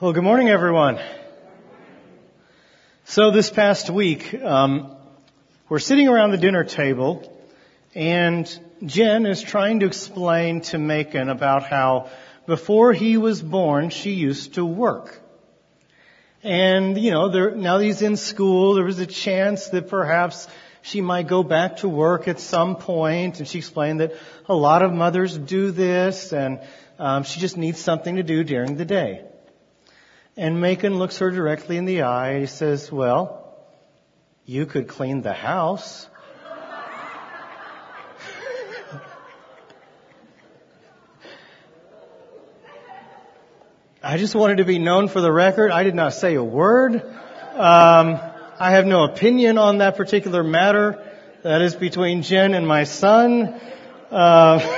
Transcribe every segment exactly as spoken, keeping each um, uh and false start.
Well, good morning, everyone. So this past week, um, we're sitting around the dinner table, and Jen is trying to explain to Macon about how before he was born, she used to work. And, you know, there, now that he's in school, there was a chance that perhaps she might go back to work at some point. And she explained that a lot of mothers do this, and um, she just needs something to do during the day. And Macon looks her directly in the eye and he says, well, you could clean the house. I just wanted to be known for the record. I did not say a word. Um, I have no opinion on that particular matter. That is between Jen and my son. Uh,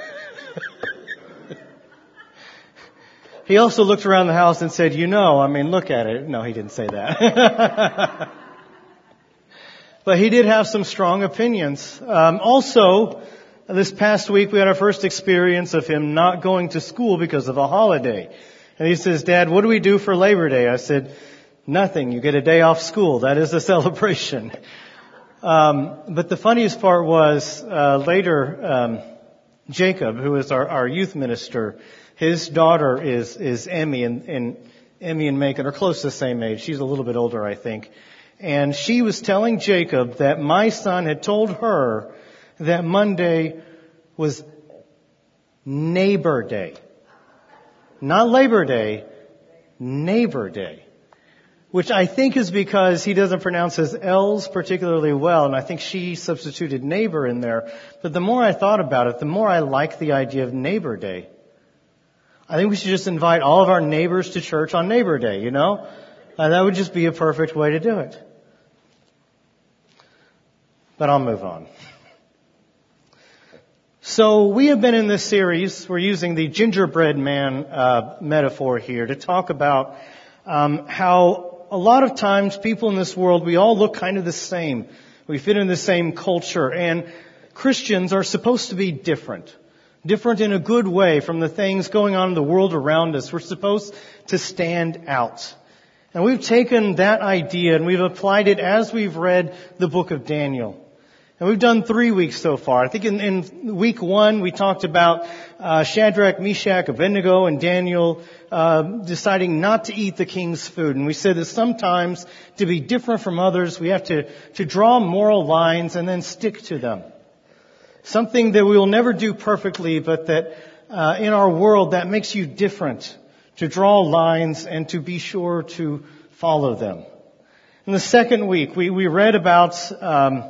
He also looked around the house and said, you know, I mean, look at it. No, he didn't say that. But he did have some strong opinions. Um, also, this past week we had our first experience of him not going to school because of a holiday. And he says, Dad, what do we do for Labor Day? I said, nothing. You get a day off school. That is a celebration. Um, but the funniest part was uh, later, um, Jacob, who is our, our youth minister, his daughter is, is Emmy, and, and Emmy and Macon are close to the same age. She's a little bit older, I think. And she was telling Jacob that my son had told her that Monday was Neighbor Day. Not Labor Day, Neighbor Day. Which I think is because he doesn't pronounce his L's particularly well, and I think she substituted neighbor in there. But the more I thought about it, the more I like the idea of Neighbor Day. I think we should just invite all of our neighbors to church on Neighbor Day, you know? Uh, that would just be a perfect way to do it. But I'll move on. So we have been in this series, we're using the gingerbread man uh, metaphor here to talk about um, how a lot of times people in this world, we all look kind of the same. We fit in the same culture, and Christians are supposed to be different. Different in a good way from the things going on in the world around us. We're supposed to stand out. And we've taken that idea and we've applied it as we've read the book of Daniel. And we've done three weeks so far. I think in, in week one we talked about uh, Shadrach, Meshach, Abednego, and Daniel uh, deciding not to eat the king's food. And we said that sometimes to be different from others, we have to, to draw moral lines and then stick to them. Something that we will never do perfectly, but that uh, in our world that makes you different, to draw lines and to be sure to follow them. In the second week, we, we read about, um,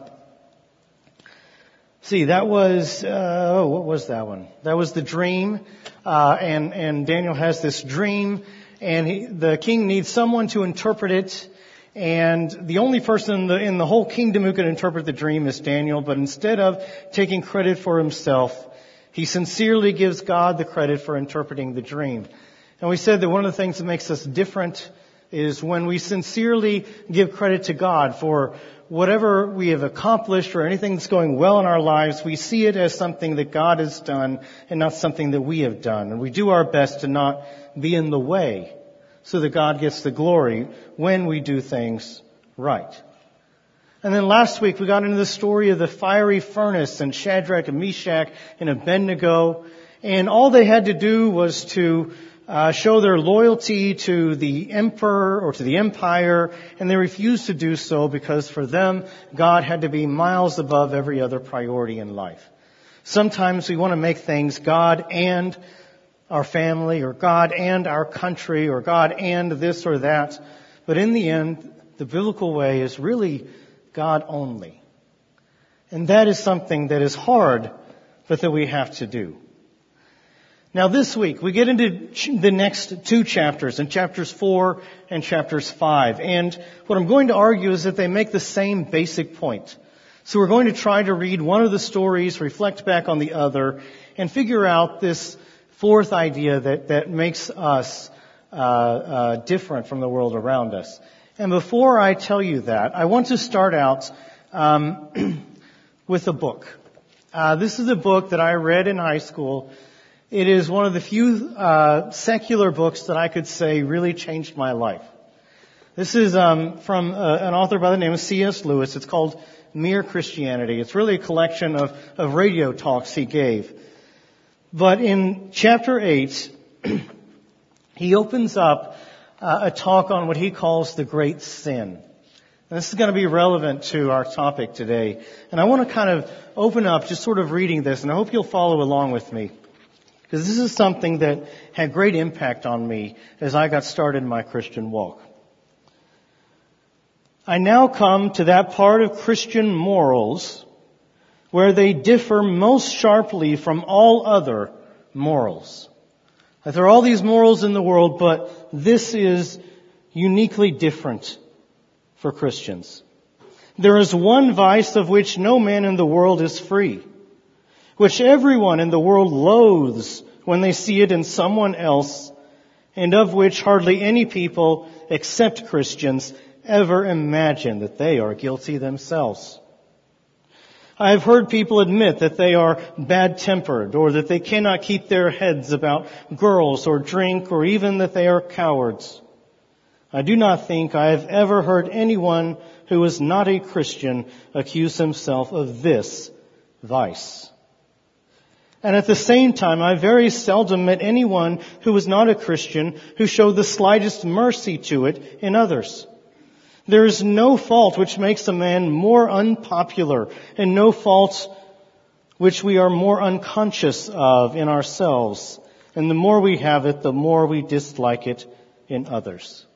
see, that was, uh, oh, what was that one? That was the dream, uh, and, and Daniel has this dream, and he, the king needs someone to interpret it. And the only person in the, in the whole kingdom who can interpret the dream is Daniel, but instead of taking credit for himself, he sincerely gives God the credit for interpreting the dream. And we said that one of the things that makes us different is when we sincerely give credit to God for whatever we have accomplished or anything that's going well in our lives, we see it as something that God has done and not something that we have done. And we do our best to not be in the way, so that God gets the glory when we do things right. And then last week we got into the story of the fiery furnace and Shadrach and Meshach and Abednego. And all they had to do was to uh, show their loyalty to the emperor or to the empire. And they refused to do so because for them, God had to be miles above every other priority in life. Sometimes we want to make things God and our family, or God and our country, or God and this or that. But in the end, the biblical way is really God only. And that is something that is hard, but that we have to do. Now this week, we get into the next two chapters, in chapters four and chapters five. And what I'm going to argue is that they make the same basic point. So we're going to try to read one of the stories, reflect back on the other, and figure out this fourth idea that, that makes us uh, uh, different from the world around us. And before I tell you that, I want to start out um, with a book. Uh, this is a book that I read in high school, It is one of the few uh, secular books that I could say really changed my life. This is um, from uh, an author by the name of C S Lewis. It's called Mere Christianity. It's really a collection of, of radio talks he gave. But in chapter eight, he opens up uh, a talk on what he calls the great sin. And this is going to be relevant to our topic today. And I want to kind of open up just sort of reading this, and I hope you'll follow along with me. Because this is something that had great impact on me as I got started in my Christian walk. I now come to that part of Christian morals where they differ most sharply from all other morals. That there are all these morals in the world, but this is uniquely different for Christians. There is one vice of which no man in the world is free, which everyone in the world loathes when they see it in someone else, and of which hardly any people except Christians ever imagine that they are guilty themselves. I have heard people admit that they are bad-tempered, or that they cannot keep their heads about girls or drink, or even that they are cowards. I do not think I have ever heard anyone who is not a Christian accuse himself of this vice. And at the same time, I very seldom met anyone who was not a Christian who showed the slightest mercy to it in others. There is no fault which makes a man more unpopular, and no fault which we are more unconscious of in ourselves. And the more we have it, the more we dislike it in others.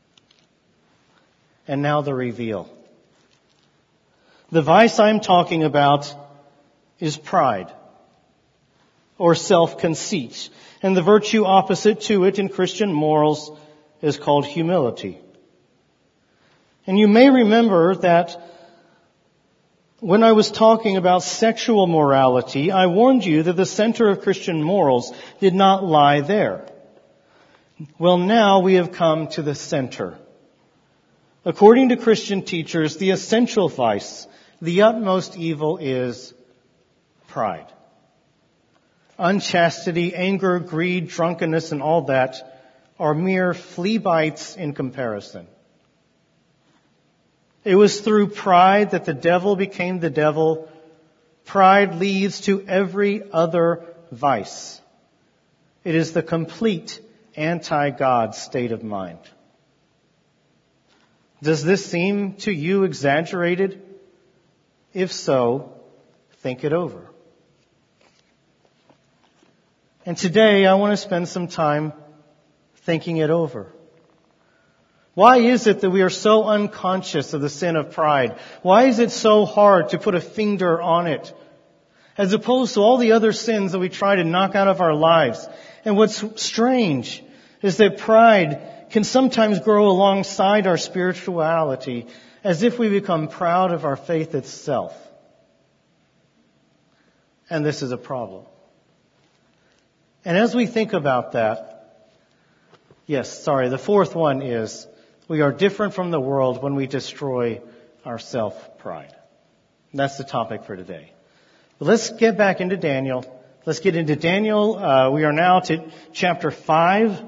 And now the reveal. The vice I'm talking about is pride, or self-conceit. And the virtue opposite to it in Christian morals is called humility. And you may remember that when I was talking about sexual morality, I warned you that the center of Christian morals did not lie there. Well, now we have come to the center. According to Christian teachers, the essential vice, the utmost evil is pride. Unchastity, anger, greed, drunkenness, and all that are mere flea bites in comparison. It was through pride that the devil became the devil. Pride leads to every other vice. It is the complete anti-God state of mind. Does this seem to you exaggerated? If so, think it over. And today I want to spend some time thinking it over. Why is it that we are so unconscious of the sin of pride? Why is it so hard to put a finger on it, as opposed to all the other sins that we try to knock out of our lives? And what's strange is that pride can sometimes grow alongside our spirituality, as if we become proud of our faith itself. And this is a problem. And as we think about that, yes, sorry, the fourth one is we are different from the world when we destroy our self-pride. That's the topic for today. But let's get back into Daniel. Let's get into Daniel. Uh, we are now to chapter five.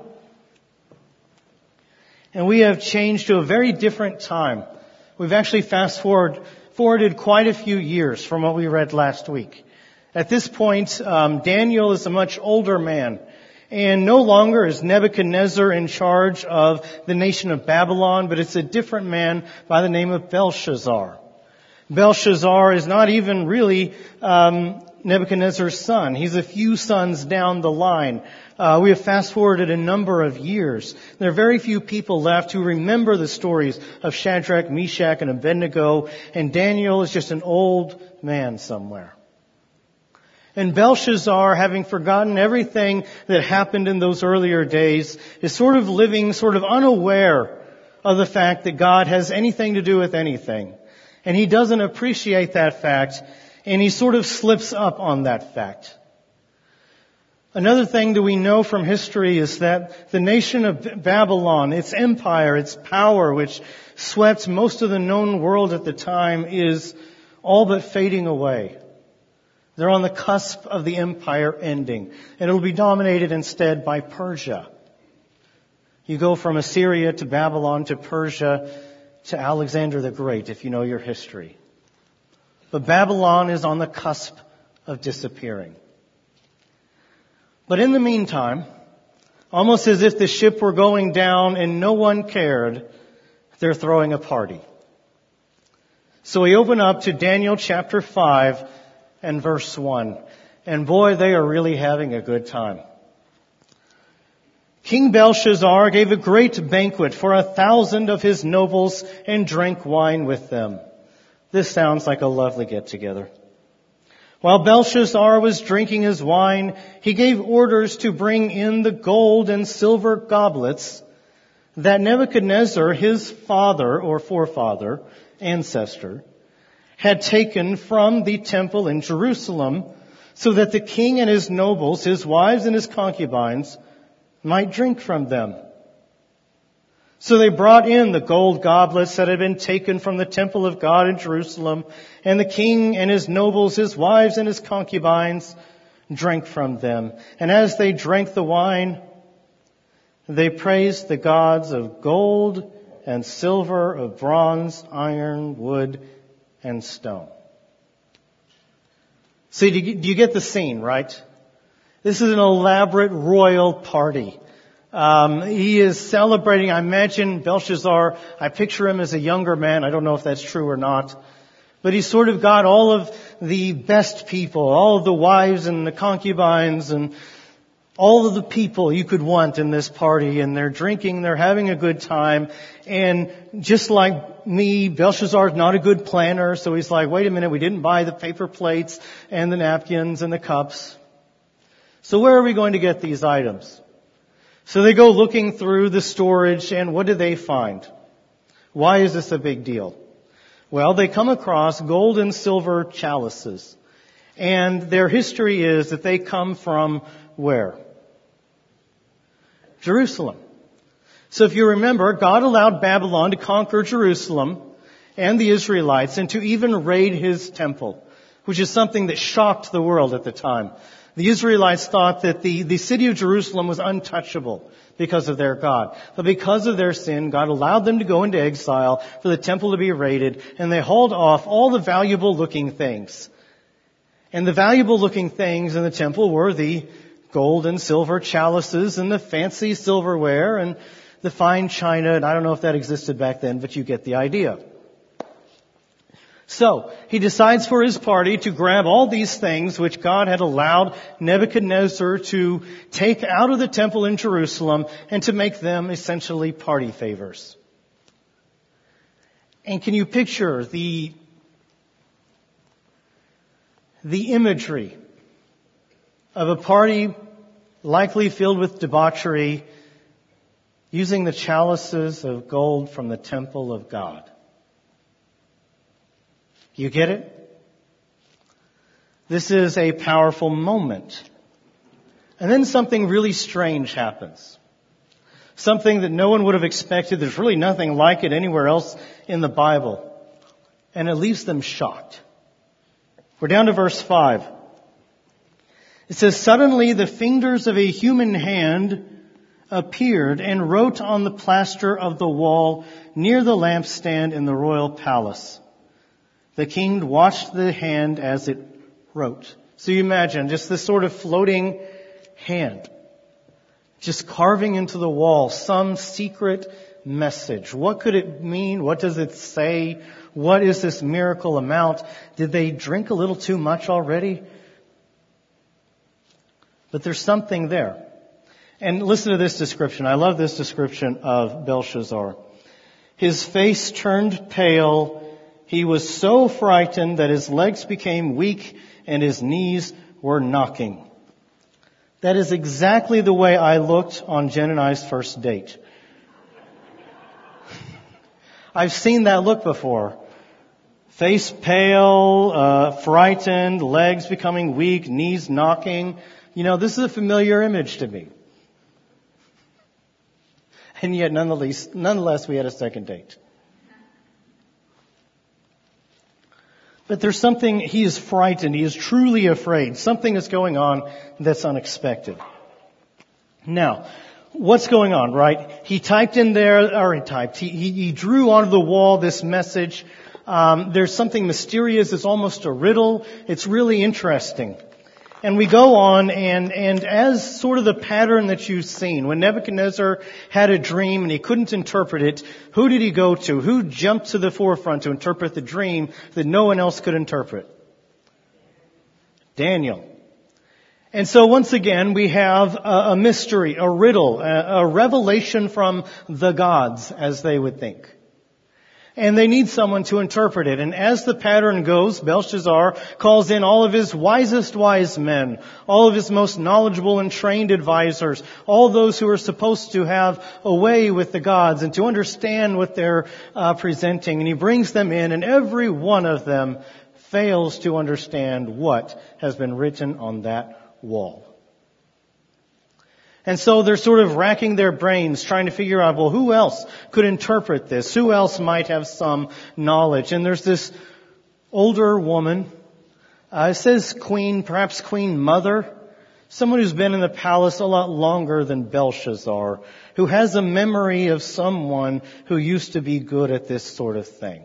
And we have changed to a very different time. We've actually fast forward, forwarded quite a few years from what we read last week. At this point, um, Daniel is a much older man. And no longer is Nebuchadnezzar in charge of the nation of Babylon, but it's a different man by the name of Belshazzar. Belshazzar is not even really um, Nebuchadnezzar's son. He's a few sons down the line. Uh, we have fast-forwarded a number of years. There are very few people left who remember the stories of Shadrach, Meshach, and Abednego, and Daniel is just an old man somewhere. And Belshazzar, having forgotten everything that happened in those earlier days, is sort of living sort of unaware of the fact that God has anything to do with anything. And he doesn't appreciate that fact, and he sort of slips up on that fact. Another thing that we know from history is that the nation of Babylon, its empire, its power, which swept most of the known world at the time, is all but fading away. They're on the cusp of the empire ending, and it'll be dominated instead by Persia. You go from Assyria to Babylon to Persia to Alexander the Great, if you know your history. But Babylon is on the cusp of disappearing. But in the meantime, almost as if the ship were going down and no one cared, they're throwing a party. So we open up to Daniel chapter five and verse one. And boy, they are really having a good time. King Belshazzar gave a great banquet for a thousand of his nobles and drank wine with them. This sounds like a lovely get-together. While Belshazzar was drinking his wine, he gave orders to bring in the gold and silver goblets that Nebuchadnezzar, his father or forefather, ancestor, had taken from the temple in Jerusalem, so that the king and his nobles, his wives and his concubines, might drink from them. So they brought in the gold goblets that had been taken from the temple of God in Jerusalem, and the king and his nobles, his wives and his concubines, drank from them. And as they drank the wine, they praised the gods of gold and silver, of bronze, iron, wood, and stone. See, do you, do you get the scene, right? This is an elaborate royal party. Um, he is celebrating. I imagine Belshazzar, I picture him as a younger man. I don't know if that's true or not. But he's sort of got all of the best people, all of the wives and the concubines and all of the people you could want in this party. And they're drinking, they're having a good time. And just like me, Belshazzar's not a good planner. So he's like, wait a minute, we didn't buy the paper plates and the napkins and the cups. So where are we going to get these items? So they go looking through the storage, and what do they find? Why is this a big deal? Well, they come across gold and silver chalices. And their history is that they come from where? Jerusalem. So if you remember, God allowed Babylon to conquer Jerusalem and the Israelites and to even raid his temple, which is something that shocked the world at the time. The Israelites thought that the, the city of Jerusalem was untouchable because of their God. But because of their sin, God allowed them to go into exile, for the temple to be raided, and they hauled off all the valuable looking things. And the valuable looking things in the temple were the gold and silver chalices and the fancy silverware and the fine china. And I don't know if that existed back then, but you get the idea. So, he decides for his party to grab all these things which God had allowed Nebuchadnezzar to take out of the temple in Jerusalem and to make them essentially party favors. And can you picture the, the imagery of a party likely filled with debauchery using the chalices of gold from the temple of God? You get it? This is a powerful moment. And then something really strange happens. Something that no one would have expected. There's really nothing like it anywhere else in the Bible. And it leaves them shocked. We're down to verse five. It says, suddenly the fingers of a human hand appeared and wrote on the plaster of the wall near the lampstand in the royal palace. The king watched the hand as it wrote. So you imagine just this sort of floating hand, just carving into the wall some secret message. What could it mean? What does it say? What is this miracle amount? Did they drink a little too much already? But there's something there. And listen to this description. I love this description of Belshazzar. His face turned pale. He was so frightened that his legs became weak and his knees were knocking. That is exactly the way I looked on Jen and I's first date. I've seen that look before. Face pale, uh, frightened, legs becoming weak, knees knocking. You know, this is a familiar image to me. And yet, nonetheless, nonetheless, we had a second date. But there's something, he is frightened, he is truly afraid. Something is going on that's unexpected. Now, what's going on, right? He typed in there, or he typed, he, he, he drew onto the wall this message. Um, there's something mysterious, it's almost a riddle. It's really interesting. And we go on, and, and as sort of the pattern that you've seen, when Nebuchadnezzar had a dream and he couldn't interpret it, who did he go to? Who jumped to the forefront to interpret the dream that no one else could interpret? Daniel. And so once again, we have a, a mystery, a riddle, a, a revelation from the gods, as they would think. And they need someone to interpret it. And as the pattern goes, Belshazzar calls in all of his wisest wise men, all of his most knowledgeable and trained advisors, all those who are supposed to have a way with the gods and to understand what they're uh, presenting. And he brings them in, and every one of them fails to understand what has been written on that wall. And so they're sort of racking their brains trying to figure out, well, who else could interpret this? Who else might have some knowledge? And there's this older woman, uh, it says queen, perhaps queen mother, someone who's been in the palace a lot longer than Belshazzar, who has a memory of someone who used to be good at this sort of thing.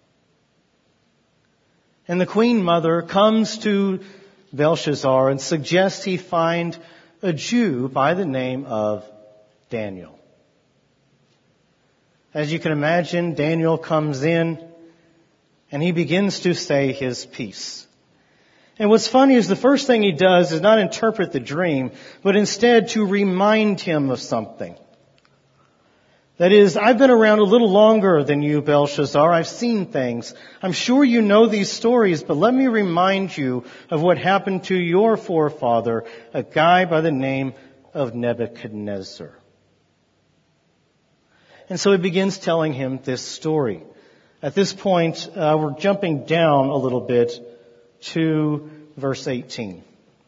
And the queen mother comes to Belshazzar and suggests he find a Jew by the name of Daniel. As you can imagine, Daniel comes in and he begins to say his piece. And what's funny is the first thing he does is not interpret the dream, but instead to remind him of something. That is, I've been around a little longer than you, Belshazzar. I've seen things. I'm sure you know these stories, but let me remind you of what happened to your forefather, a guy by the name of Nebuchadnezzar. And so he begins telling him this story. At this point, uh, we're jumping down a little bit to verse eighteen.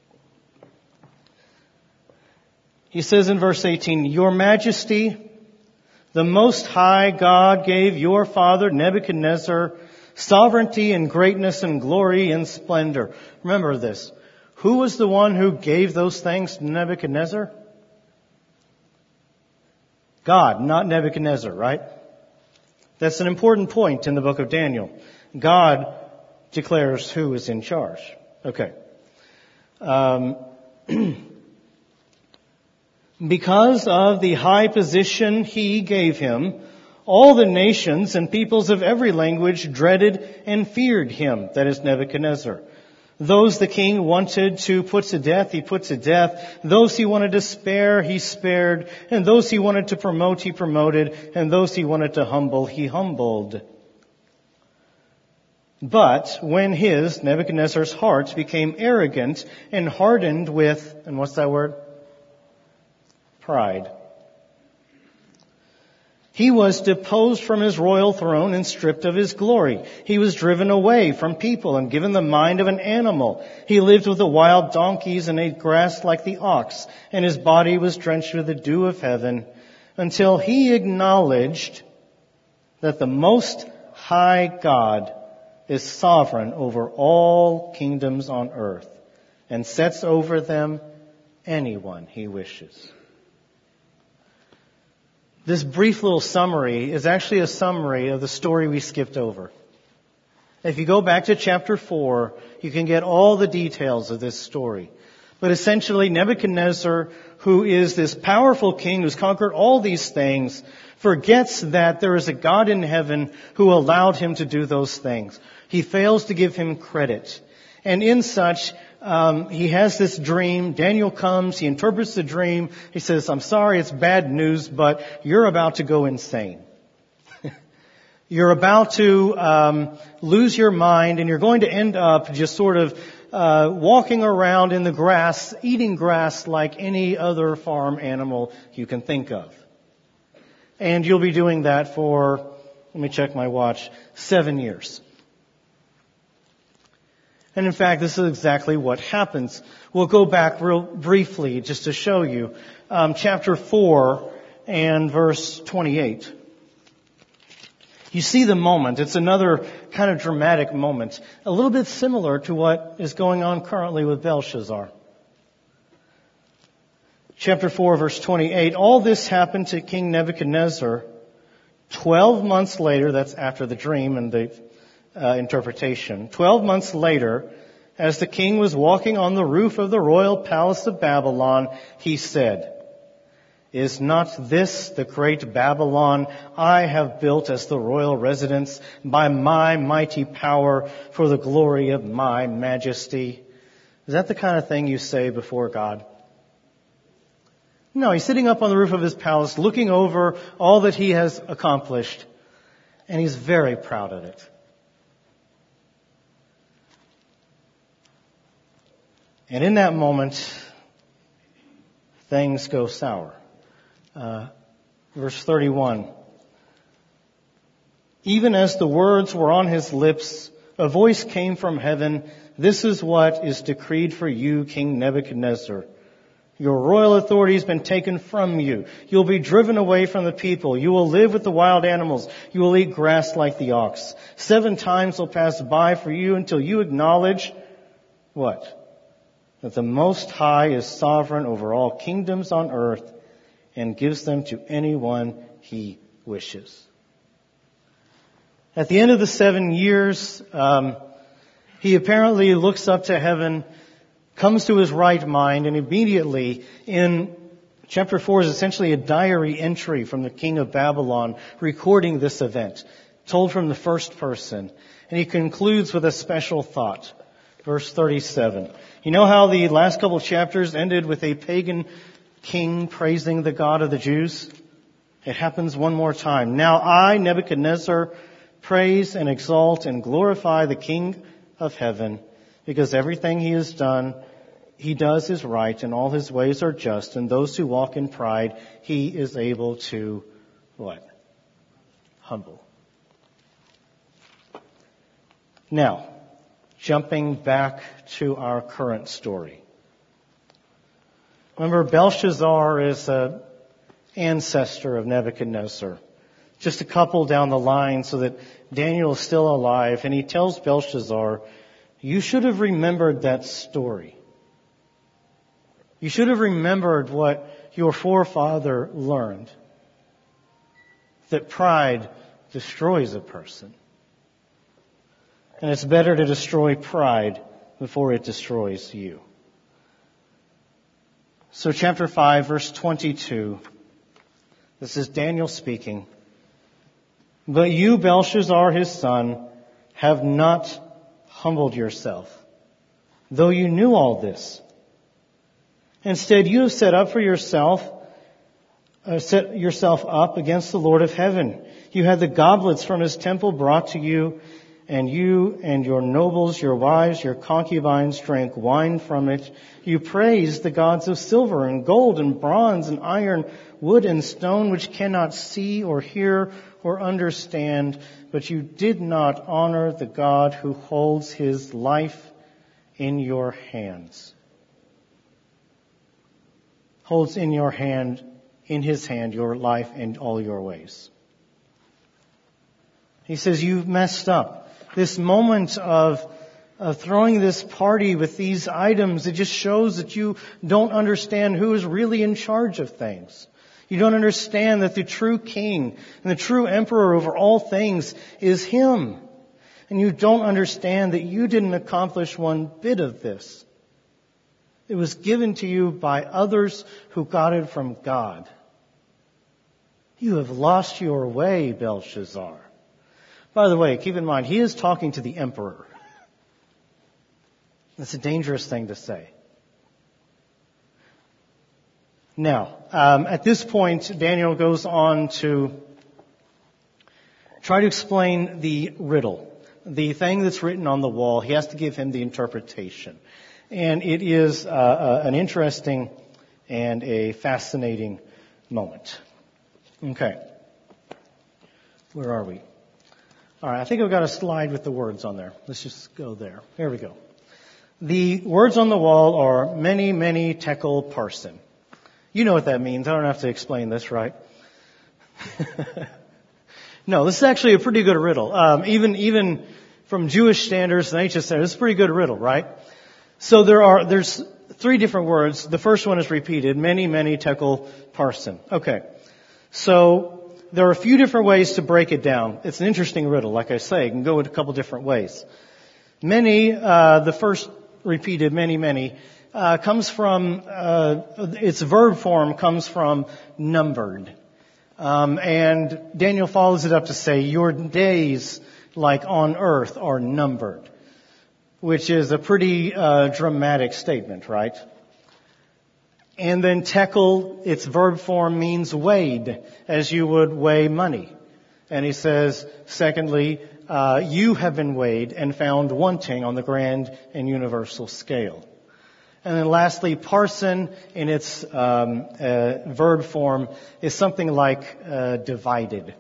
He says in verse eighteen, Your Majesty, the Most High God gave your father Nebuchadnezzar sovereignty and greatness and glory and splendor. Remember this. Who was the one who gave those things to Nebuchadnezzar? God, not Nebuchadnezzar, right? That's an important point in the book of Daniel. God declares who is in charge. Okay. Um, Because of the high position he gave him, all the nations and peoples of every language dreaded and feared him, that is Nebuchadnezzar. Those the king wanted to put to death, he put to death. Those he wanted to spare, he spared. And those he wanted to promote, he promoted. And those he wanted to humble, he humbled. But when his, Nebuchadnezzar's heart became arrogant and hardened with, and what's that word? Pride. He was deposed from his royal throne and stripped of his glory. He was driven away from people and given the mind of an animal. He lived with the wild donkeys and ate grass like the ox, and his body was drenched with the dew of heaven, until he acknowledged that the Most High God is sovereign over all kingdoms on earth and sets over them anyone he wishes. This brief little summary is actually a summary of the story we skipped over. If you go back to chapter four, you can get all the details of this story. But essentially, Nebuchadnezzar, who is this powerful king who's conquered all these things, forgets that there is a God in heaven who allowed him to do those things. He fails to give him credit. And in such, um, he has this dream. Daniel comes, he interprets the dream. He says, I'm sorry, it's bad news, but you're about to go insane. You're about to um, lose your mind, and you're going to end up just sort of uh, walking around in the grass, eating grass like any other farm animal you can think of. And you'll be doing that for, let me check my watch, seven years. And in fact, this is exactly what happens. We'll go back real briefly just to show you. Um, chapter four and verse twenty-eight. You see the moment. It's another kind of dramatic moment, a little bit similar to what is going on currently with Belshazzar. Chapter four, verse twenty-eight, all this happened to King Nebuchadnezzar twelve months later. That's after the dream and the uh, interpretation. Twelve months later, as the king was walking on the roof of the royal palace of Babylon, he said, is not this the great Babylon I have built as the royal residence by my mighty power for the glory of my majesty? Is that the kind of thing you say before God? No, he's sitting up on the roof of his palace looking over all that he has accomplished, and he's very proud of it. And in that moment, things go sour. Uh, verse thirty-one. Even as the words were on his lips, a voice came from heaven. This is what is decreed for you, King Nebuchadnezzar. Your royal authority has been taken from you. You'll be driven away from the people. You will live with the wild animals. You will eat grass like the ox. Seven times will pass by for you until you acknowledge what? That the Most High is sovereign over all kingdoms on earth and gives them to anyone he wishes. At the end of the seven years, um, he apparently looks up to heaven, comes to his right mind, and immediately in chapter four is essentially a diary entry from the king of Babylon recording this event, told from the first person. And he concludes with a special thought. Verse thirty-seven. You know how the last couple of chapters ended with a pagan king praising the God of the Jews? It happens one more time. Now I, Nebuchadnezzar, praise and exalt and glorify the King of heaven, because everything he has done, he does is right, and all his ways are just, and those who walk in pride, he is able to, what? Humble. Now, jumping back to our current story. Remember, Belshazzar is an ancestor of Nebuchadnezzar. Just a couple down the line so that Daniel is still alive. And he tells Belshazzar, you should have remembered that story. You should have remembered what your forefather learned. That pride destroys a person. And it's better to destroy pride before it destroys you. So chapter five, verse twenty-two. This is Daniel speaking. But you, Belshazzar, his son, have not humbled yourself, though you knew all this. Instead, you have set up for yourself, uh, set yourself up against the Lord of heaven. You had the goblets from his temple brought to you, and you and your nobles, your wives, your concubines drank wine from it. You praised the gods of silver and gold and bronze and iron, wood and stone, which cannot see or hear or understand, but you did not honor the God who holds his life in your hands. Holds in your hand, in his hand, your life and all your ways. He says, you've messed up. This moment of, of throwing this party with these items, it just shows that you don't understand who is really in charge of things. You don't understand that the true king and the true emperor over all things is him. And you don't understand that you didn't accomplish one bit of this. It was given to you by others who got it from God. You have lost your way, Belshazzar. By the way, keep in mind, he is talking to the emperor. That's a dangerous thing to say. Now, um, at this point, Daniel goes on to try to explain the riddle, the thing that's written on the wall. He has to give him the interpretation. And it is uh, uh, an interesting and a fascinating moment. Okay. Where are we? All right, I think I've got a slide with the words on there. Let's just go there. Here we go. The words on the wall are many, many tekel parsin. You know what that means. I don't have to explain this, right? No, this is actually a pretty good riddle. Um, even even from Jewish standards and ancient standards, it's a pretty good riddle, right? So there are there's three different words. The first one is repeated: many, many, tekel, parson. Okay, so there are a few different ways to break it down. It's an interesting riddle, like I say. It can go in a couple different ways. Many, uh, the first repeated many, many, uh, comes from, uh, its verb form comes from numbered. Um, and Daniel follows it up to say, your days, like on earth, are numbered. Which is a pretty, uh, dramatic statement, right? And then tekel, its verb form means weighed, as you would weigh money. And he says, secondly, uh, you have been weighed and found wanting on the grand and universal scale. And then lastly, parson in its um, uh, verb form is something like uh, divided.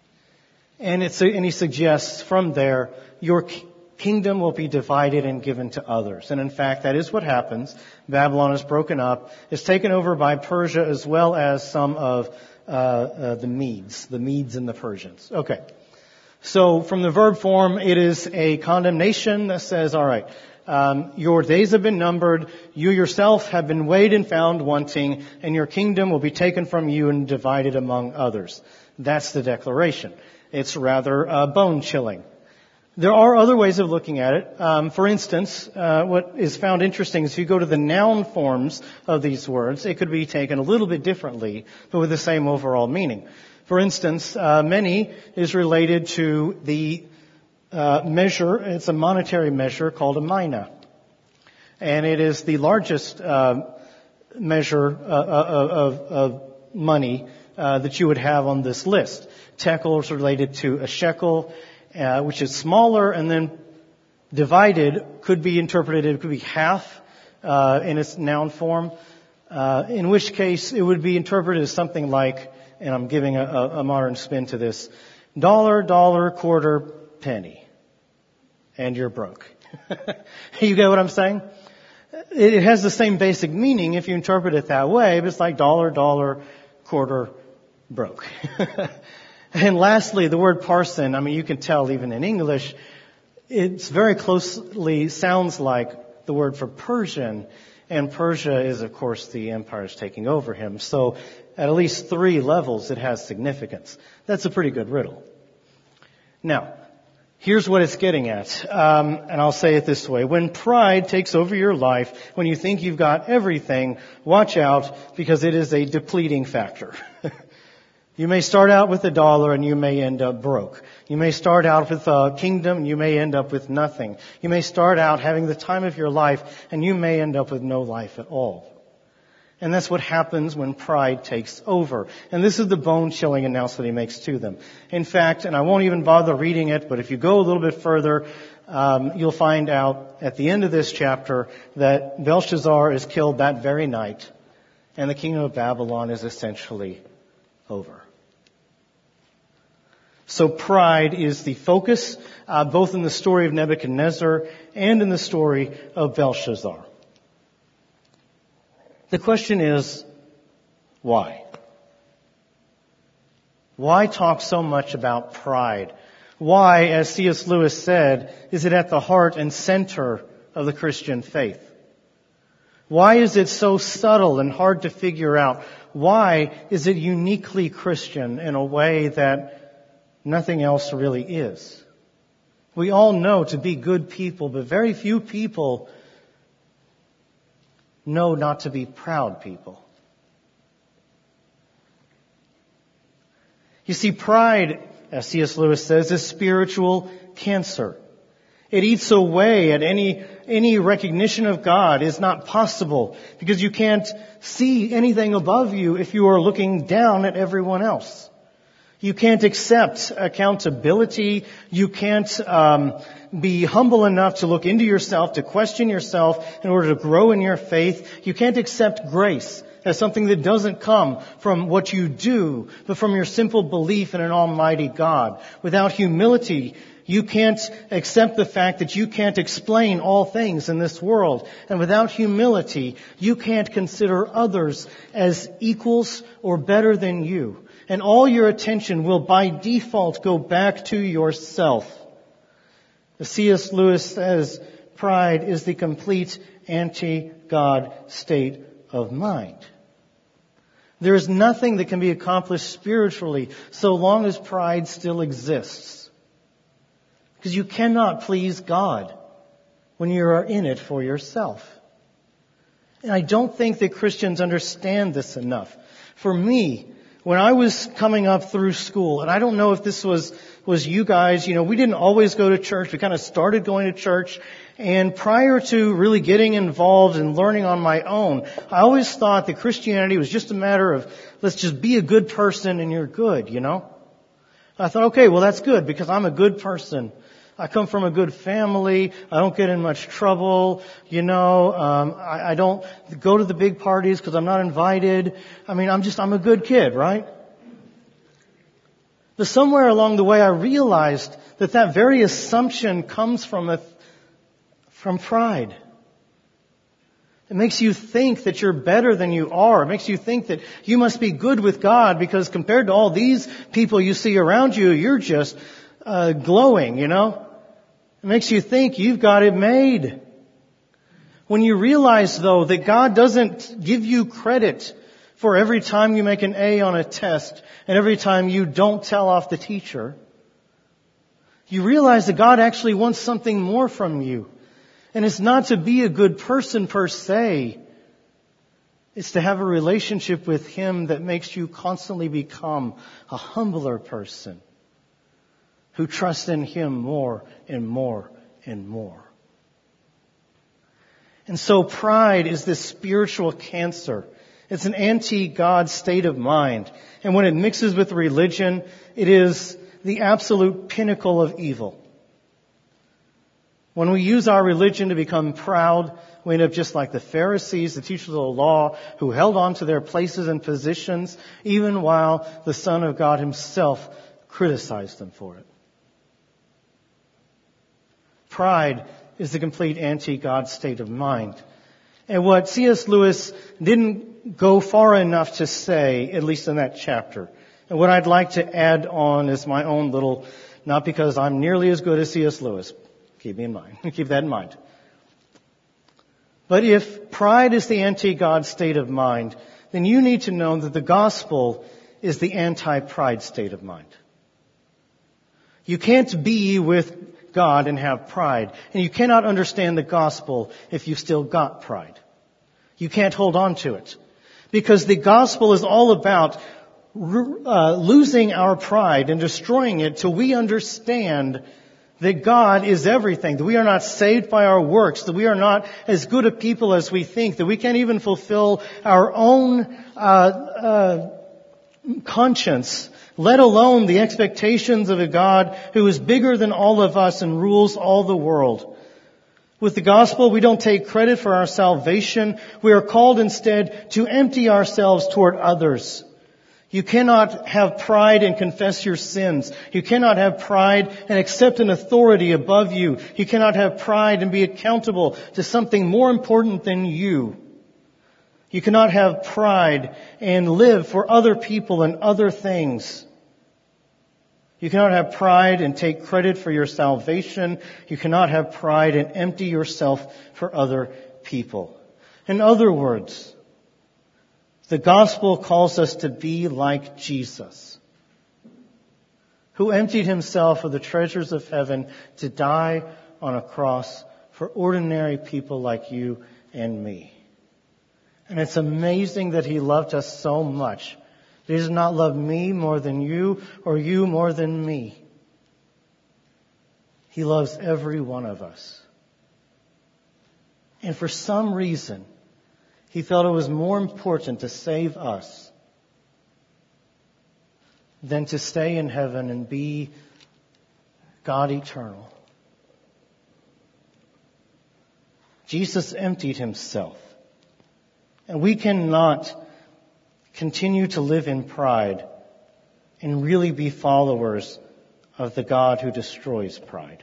And it's and he suggests from there, your k- kingdom will be divided and given to others. And in fact, that is what happens. Babylon is broken up, is taken over by Persia as well as some of uh, uh, the Medes, the Medes and the Persians. Okay. So from the verb form, it is a condemnation that says, all right, um, your days have been numbered, you yourself have been weighed and found wanting, and your kingdom will be taken from you and divided among others. That's the declaration. It's rather uh, bone-chilling. There are other ways of looking at it. Um, for instance, uh, what is found interesting is if you go to the noun forms of these words, it could be taken a little bit differently, but with the same overall meaning. For instance, uh, many is related to the uh, measure. It's a monetary measure called a mina, and it is the largest uh, measure uh, of, of money uh, that you would have on this list. Tekel is related to a shekel. Uh, which is smaller, and then divided could be interpreted, it could be half uh, in its noun form, uh, in which case it would be interpreted as something like, and I'm giving a, a modern spin to this, dollar, dollar, quarter, penny, and you're broke. You get what I'm saying? It has the same basic meaning if you interpret it that way, but it's like dollar, dollar, quarter, broke. And lastly, the word parson, I mean, you can tell even in English, it's very closely sounds like the word for Persian, and Persia is, of course, the empire is taking over him. So at at least three levels, it has significance. That's a pretty good riddle. Now, here's what it's getting at, um, and I'll say it this way. When pride takes over your life, when you think you've got everything, watch out, because it is a depleting factor. You may start out with a dollar and you may end up broke. You may start out with a kingdom and you may end up with nothing. You may start out having the time of your life and you may end up with no life at all. And that's what happens when pride takes over. And this is the bone-chilling announcement he makes to them. In fact, and I won't even bother reading it, but if you go a little bit further, um, you'll find out at the end of this chapter that Belshazzar is killed that very night and the kingdom of Babylon is essentially over. So pride is the focus, uh, both in the story of Nebuchadnezzar and in the story of Belshazzar. The question is, why? Why talk so much about pride? Why, as C S Lewis said, is it at the heart and center of the Christian faith? Why is it so subtle and hard to figure out? Why is it uniquely Christian in a way that nothing else really is? We all know to be good people, but very few people know not to be proud people. You see, pride, as C S Lewis says, is spiritual cancer. It eats away at any any recognition of God is not possible because you can't see anything above you if you are looking down at everyone else. You can't accept accountability. You can't um, be humble enough to look into yourself, to question yourself in order to grow in your faith. You can't accept grace as something that doesn't come from what you do, but from your simple belief in an almighty God. Without humility, you can't accept the fact that you can't explain all things in this world. And without humility, you can't consider others as equals or better than you. and all your attention will by default go back to yourself. As C S Lewis says, pride is the complete anti-God state of mind. There is nothing that can be accomplished spiritually so long as pride still exists. Because you cannot please God when you are in it for yourself. And I don't think that Christians understand this enough. For me, when I was coming up through school, and I don't know if this was, was you guys, you know, we didn't always go to church. We kind of started going to church. And prior to really getting involved and learning on my own, I always thought that Christianity was just a matter of, let's just be a good person and you're good, you know? I thought, okay, well that's good because I'm a good person. I come from a good family. I don't get in much trouble. You know, um, I, I don't go to the big parties because I'm not invited. I mean, I'm just, I'm a good kid, right? But somewhere along the way, I realized that that very assumption comes from a, from pride. It makes you think that you're better than you are. It makes you think that you must be good with God because compared to all these people you see around you, you're just uh, glowing, you know? It makes you think you've got it made. When you realize, though, that God doesn't give you credit for every time you make an A on a test and every time you don't tell off the teacher, you realize that God actually wants something more from you. And it's not to be a good person per se. It's to have a relationship with Him that makes you constantly become a humbler person who trusts in Him more and more and more. And so pride is this spiritual cancer. It's an anti-God state of mind. And when it mixes with religion, it is the absolute pinnacle of evil. When we use our religion to become proud, we end up just like the Pharisees, the teachers of the law, who held on to their places and positions, even while the Son of God Himself criticized them for it. Pride is the complete anti-God state of mind. And what C S Lewis didn't go far enough to say, at least in that chapter, and what I'd like to add on is my own little, not because I'm nearly as good as C S Lewis, keep me in mind, keep that in mind. But if pride is the anti-God state of mind, then you need to know that the gospel is the anti-pride state of mind. You can't be with God and have pride. And you cannot understand the gospel if you've still got pride. You can't hold on to it. Because the gospel is all about uh, losing our pride and destroying it till we understand that God is everything, that we are not saved by our works, that we are not as good a people as we think, that we can't even fulfill our own uh, uh conscience, let alone the expectations of a God who is bigger than all of us and rules all the world. With the gospel, we don't take credit for our salvation. We are called instead to empty ourselves toward others. You cannot have pride and confess your sins. You cannot have pride and accept an authority above you. You cannot have pride and be accountable to something more important than you. You cannot have pride and live for other people and other things. You cannot have pride and take credit for your salvation. You cannot have pride and empty yourself for other people. In other words, the gospel calls us to be like Jesus, who emptied Himself of the treasures of heaven to die on a cross for ordinary people like you and me. And it's amazing that He loved us so much. He does not love me more than you or you more than me. He loves every one of us. And for some reason, He felt it was more important to save us than to stay in heaven and be God eternal. Jesus emptied Himself. And we cannot continue to live in pride and really be followers of the God who destroys pride.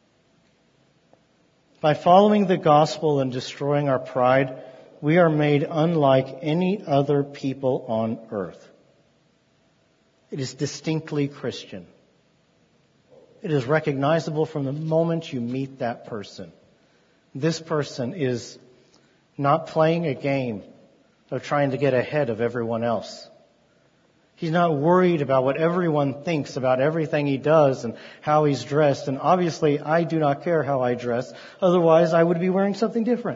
By following the gospel and destroying our pride, we are made unlike any other people on earth. It is distinctly Christian. It is recognizable from the moment you meet that person. This person is not playing a game of trying to get ahead of everyone else. He's not worried about what everyone thinks about everything he does and how he's dressed. And obviously, I do not care how I dress. Otherwise, I would be wearing something different.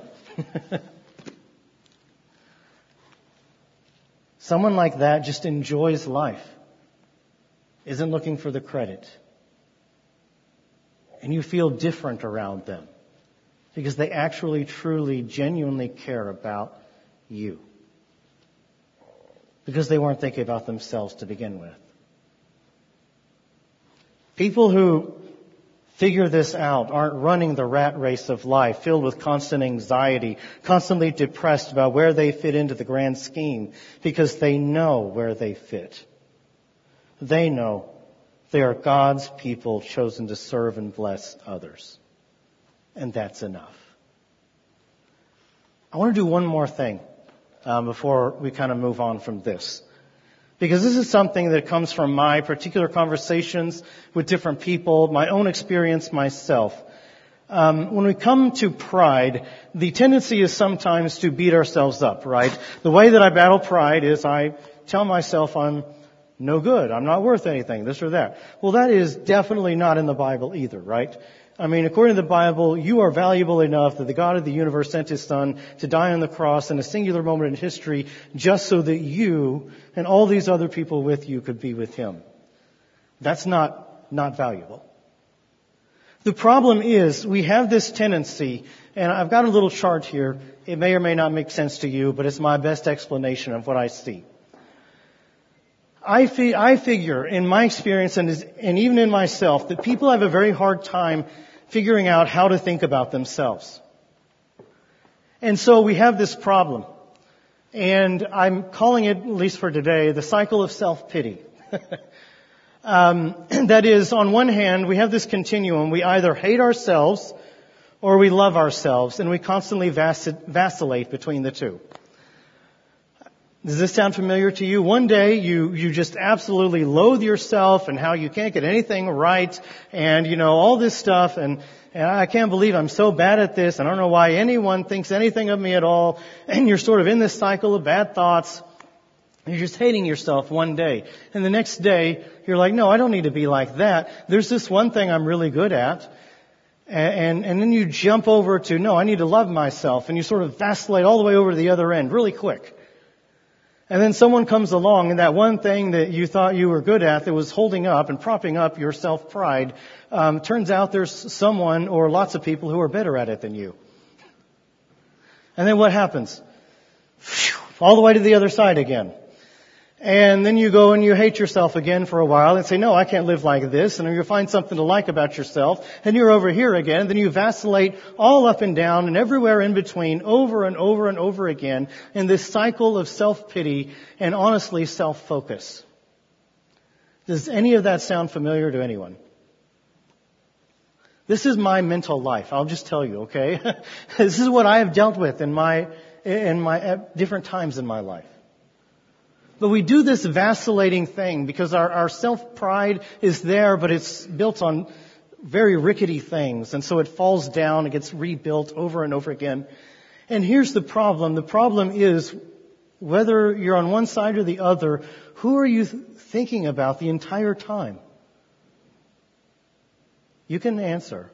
Someone like that just enjoys life, isn't looking for the credit. And you feel different around them because they actually, truly, genuinely care about you. Because they weren't thinking about themselves to begin with. People who figure this out aren't running the rat race of life, filled with constant anxiety, constantly depressed about where they fit into the grand scheme, because they know where they fit. They know they are God's people chosen to serve and bless others. And that's enough. I want to do one more thing. Um, before we kind of move on from this. Because this is something that comes from my particular conversations with different people, my own experience myself. Um, when we come to pride, the tendency is sometimes to beat ourselves up, right? The way that I battle pride is I tell myself I'm no good, I'm not worth anything, this or that. Well, that is definitely not in the Bible either, right? I mean, according to the Bible, you are valuable enough that the God of the universe sent His Son to die on the cross in a singular moment in history just so that you and all these other people with you could be with Him. That's not, not valuable. The problem is we have this tendency, and I've got a little chart here. It may or may not make sense to you, but it's my best explanation of what I see. I, fi- I figure in my experience and, is, and even in myself that people have a very hard time figuring out how to think about themselves. And so we have this problem. And I'm calling it, at least for today, the cycle of self-pity. um, that is, on one hand, we have this continuum. We either hate ourselves or we love ourselves, and we constantly vacill- vacillate between the two. Does this sound familiar to you? One day you, you just absolutely loathe yourself and how you can't get anything right and, you know, all this stuff and, and I can't believe I'm so bad at this. I don't know why anyone thinks anything of me at all. And you're sort of in this cycle of bad thoughts. You're just hating yourself one day. And the next day you're like, no, I don't need to be like that. There's this one thing I'm really good at. And, and, and then you jump over to, no, I need to love myself. And you sort of vacillate all the way over to the other end really quick. And then someone comes along and that one thing that you thought you were good at that was holding up and propping up your self-pride, um, turns out there's someone or lots of people who are better at it than you. And then what happens? Phew, all the way to the other side again. And then you go and you hate yourself again for a while and say, no, I can't live like this. And you find something to like about yourself. And you're over here again. And then you vacillate all up and down and everywhere in between over and over and over again in this cycle of self-pity and honestly self-focus. Does any of that sound familiar to anyone? This is my mental life. I'll just tell you, okay? This is what I have dealt with in my, in my, at different times in my life. But we do this vacillating thing because our, our self-pride is there, but it's built on very rickety things. And so it falls down and gets rebuilt over and over again. And here's the problem. The problem is whether you're on one side or the other, who are you th- thinking about the entire time? You can answer.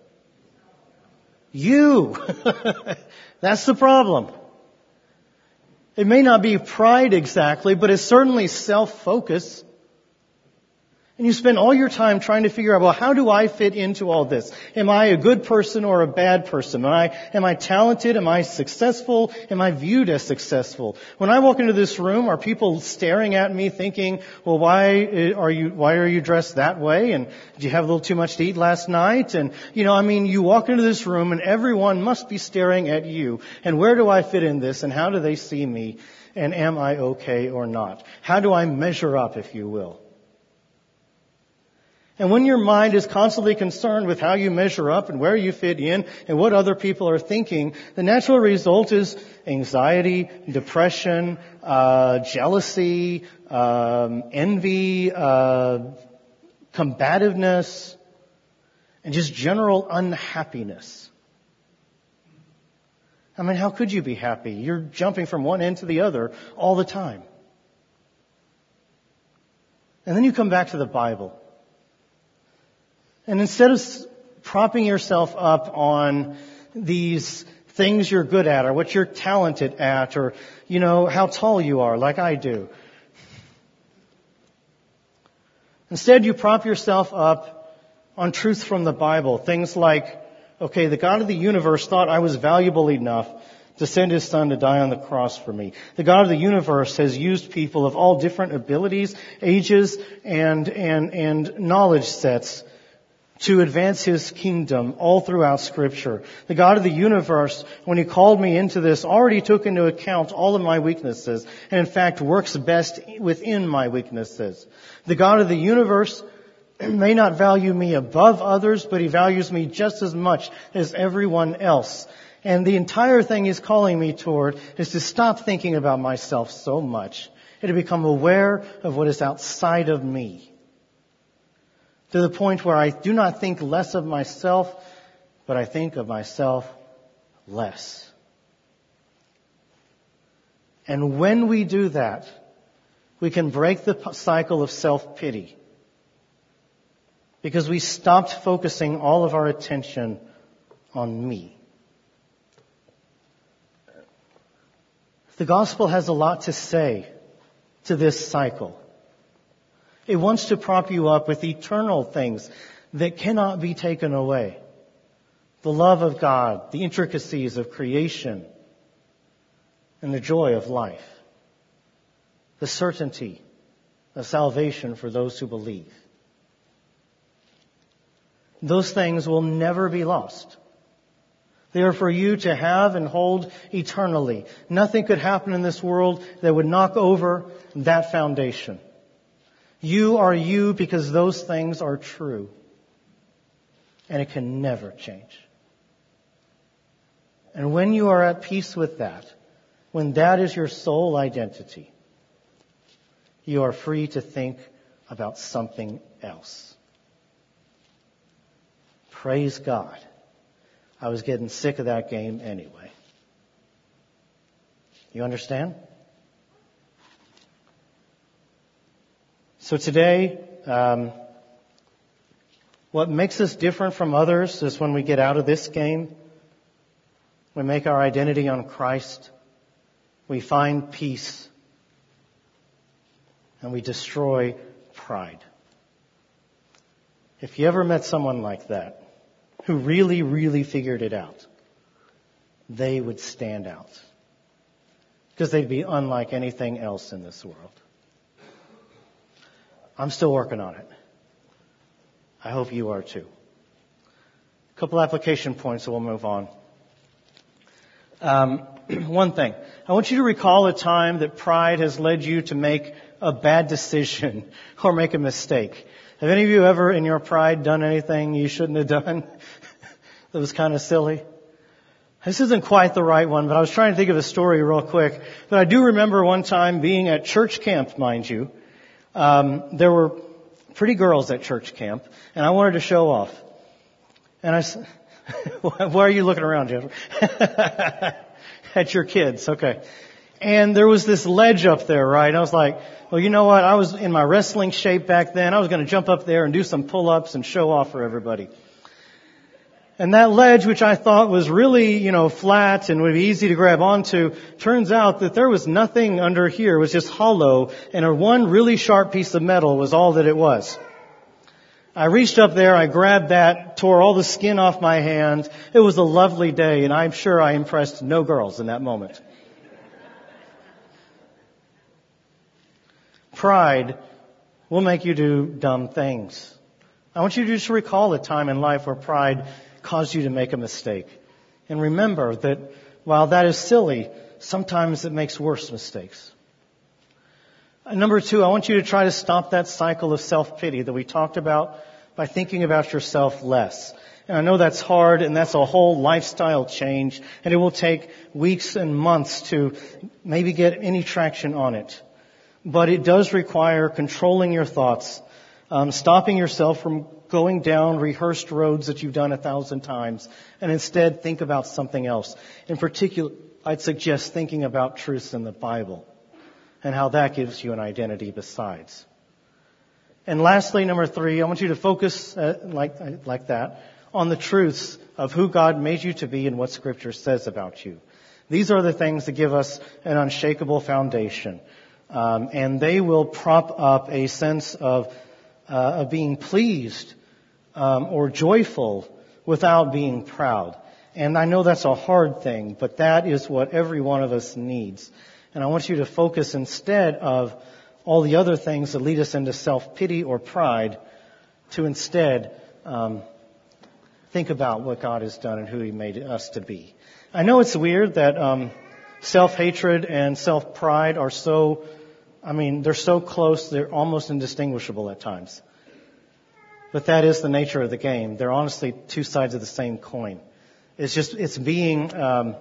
You! That's the problem. It may not be pride exactly, but it's certainly self-focus. And you spend all your time trying to figure out, well, how do I fit into all this? Am I a good person or a bad person? Am I, am I talented? Am I successful? Am I viewed as successful? When I walk into this room, are people staring at me thinking, well, why are you, why are you dressed that way? And did you have a little too much to eat last night? And, you know, I mean, you walk into this room and everyone must be staring at you. And where do I fit in this? And how do they see me? And am I okay or not? How do I measure up, if you will? And when your mind is constantly concerned with how you measure up and where you fit in and what other people are thinking, the natural result is anxiety, depression, uh, jealousy, um, envy, uh, combativeness, and just general unhappiness. I mean, how could you be happy? You're jumping from one end to the other all the time. And then you come back to the Bible. And instead of propping yourself up on these things you're good at or what you're talented at or, you know, how tall you are, like I do. Instead, you prop yourself up on truth from the Bible. Things like, okay, the God of the universe thought I was valuable enough to send His Son to die on the cross for me. The God of the universe has used people of all different abilities, ages, and, and, and knowledge sets to advance His kingdom all throughout Scripture. The God of the universe, when He called me into this, already took into account all of my weaknesses, and in fact works best within my weaknesses. The God of the universe may not value me above others, but He values me just as much as everyone else. And the entire thing He's calling me toward is to stop thinking about myself so much and to become aware of what is outside of me. To the point where I do not think less of myself, but I think of myself less. And when we do that, we can break the cycle of self-pity. Because we stopped focusing all of our attention on me. The gospel has a lot to say to this cycle. It wants to prop you up with eternal things that cannot be taken away. The love of God, the intricacies of creation, and the joy of life. The certainty of salvation for those who believe. Those things will never be lost. They are for you to have and hold eternally. Nothing could happen in this world that would knock over that foundation. You are you because those things are true. And it can never change. And when you are at peace with that, when that is your sole identity, you are free to think about something else. Praise God. I was getting sick of that game anyway. You understand? So today, um, what makes us different from others is when we get out of this game, we make our identity on Christ, we find peace, and we destroy pride. If you ever met someone like that, who really, really figured it out, they would stand out. Because they'd be unlike anything else in this world. I'm still working on it. I hope you are too. A couple application points and we'll move on. Um, one thing. I want you to recall a time that pride has led you to make a bad decision or make a mistake. Have any of you ever in your pride done anything you shouldn't have done that was kind of silly? This isn't quite the right one, but I was trying to think of a story real quick. But I do remember one time being at church camp, mind you. Um, there were pretty girls at church camp, and I wanted to show off. And I said, why are you looking around, Jeff? At your kids, okay. And there was this ledge up there, right? And I was like, well, you know what? I was in my wrestling shape back then. I was going to jump up there and do some pull-ups and show off for everybody. And that ledge, which I thought was really, you know, flat and would be easy to grab onto, turns out that there was nothing under here. It was just hollow, and a one really sharp piece of metal was all that it was. I reached up there, I grabbed that, tore all the skin off my hand. It was a lovely day, and I'm sure I impressed no girls in that moment. Pride will make you do dumb things. I want you to just recall a time in life where pride caused you to make a mistake. And remember that while that is silly, sometimes it makes worse mistakes. And number two, I want you to try to stop that cycle of self-pity that we talked about by thinking about yourself less. And I know that's hard, and that's a whole lifestyle change, and it will take weeks and months to maybe get any traction on it. But it does require controlling your thoughts, um, stopping yourself from going down rehearsed roads that you've done a thousand times, and instead think about something else. In particular, I'd suggest thinking about truths in the Bible and how that gives you an identity besides. And lastly, number three, I want you to focus uh, like like that on the truths of who God made you to be and what Scripture says about you. These are the things that give us an unshakable foundation. Um, and they will prop up a sense of, uh, of being pleased um, or joyful without being proud. And I know that's a hard thing, but that is what every one of us needs. And I want you to focus instead of all the other things that lead us into self-pity or pride to instead um, think about what God has done and who He made us to be. I know it's weird that um, self-hatred and self-pride are so, I mean, they're so close, they're almost indistinguishable at times. But that is the nature of the game. They're honestly two sides of the same coin. It's just, it's being um,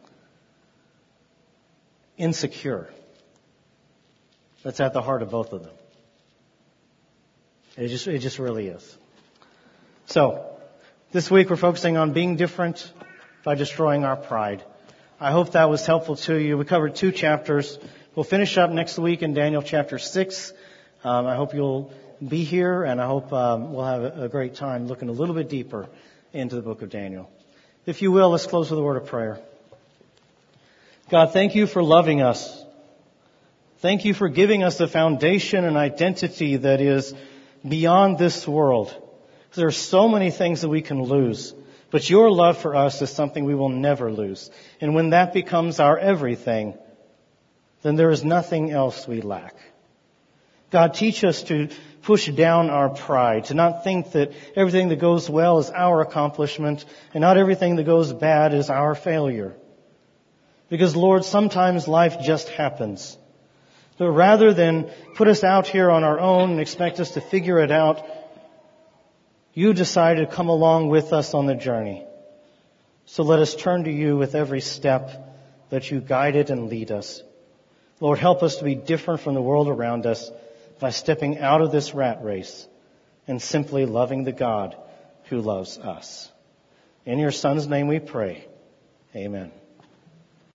insecure that's at the heart of both of them. It just, it just really is. So, this week we're focusing on being different by destroying our pride. I hope that was helpful to you. We covered two chapters. We'll finish up next week in Daniel chapter six. Um, I hope you'll be here, and I hope um, we'll have a, a great time looking a little bit deeper into the book of Daniel. If you will, let's close with a word of prayer. God, thank you for loving us. Thank you for giving us a foundation and identity that is beyond this world. There are so many things that we can lose, but your love for us is something we will never lose. And when that becomes our everything, then there is nothing else we lack. God, teach us to push down our pride, to not think that everything that goes well is our accomplishment and not everything that goes bad is our failure. Because, Lord, sometimes life just happens. But rather than put us out here on our own and expect us to figure it out, you decided to come along with us on the journey. So let us turn to you with every step that you guided and lead us. Lord, help us to be different from the world around us by stepping out of this rat race and simply loving the God who loves us. In your Son's name we pray. Amen.